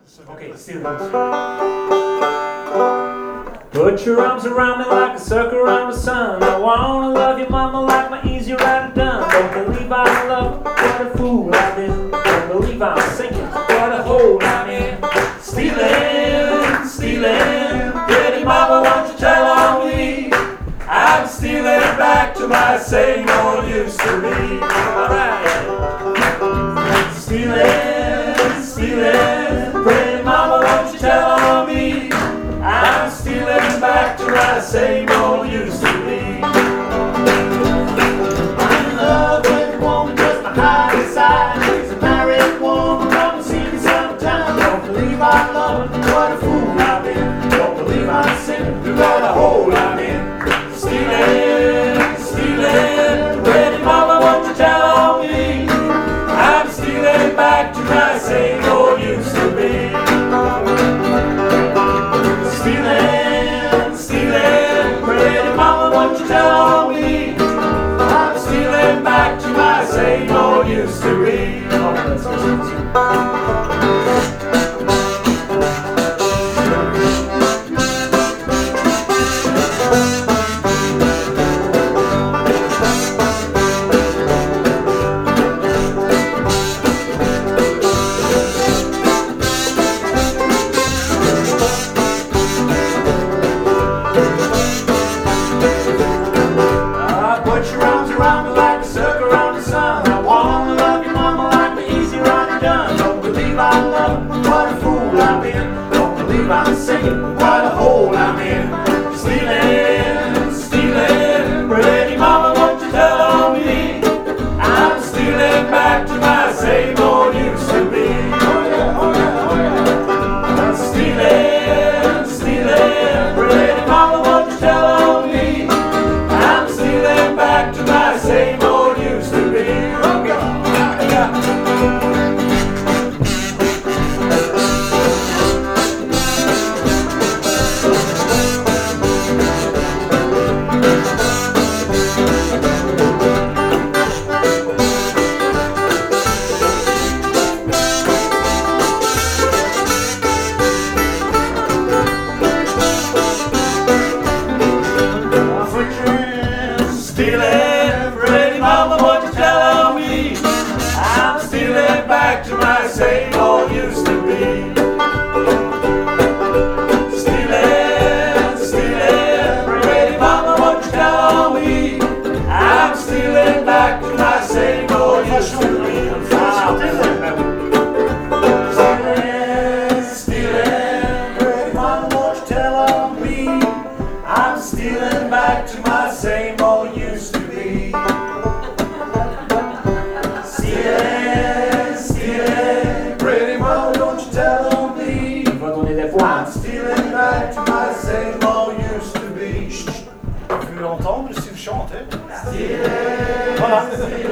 Okay, steal this. Put your arms around me like a circle around the sun. I wanna love you, mama, like my easy rider done. Don't believe I'm loving, what a fool I've been. Don't believe I'm sinking, what a hole I'm in. Stealing, stealing, pretty mama, won't you tell on me? I'm stealing back to my same old used to be. Alright. Stealing, stealing, pretty mama, won't you tell on me? I'm stealing back to my same old used to be. I'm in love with a woman just my high side. She's a married woman, come and see me sometime. Don't believe I love her, what a fool I've been. Don't believe I'm sinning, what a hole I'm in. Stealing, stealing, pretty mama, won't you tell on me? I'm stealing back to my same old used to be. Stealing, stealing, pretty mama, won't you tell on me? I'm stealing back to my same old used to be. Put your arms around me like a circle around the sun. I wanna love you, mama, like my easy rider done. Don't believe I love her, what a fool I've been. Don't believe I'm sinking, what a hole I'm in. Stealing, stealing, pretty mama, won't you tell on me? I'm stealing back to my same old used to be. Oh yeah, oh yeah, oh yeah. I'm stealing, stealing, pretty mama, won't you tell on me? I'm stealing back to my same old used to be. Okay. Stealing, pretty mama, won't you tell on me? I'm stealing back to my same old used to be. Stealing, stealing, pretty mama, won't you tell on me? I'm stealing back to my same old used to be. Stealing, stealing, pretty mama, won't you tell on me? I'm stealing back to my same old used to be. Stealing, stealing, pretty mama, don't you tell on me? I'm stealing back to my same old used to be. Je veux l'entendre si vous chantez. Stealing, Voilà.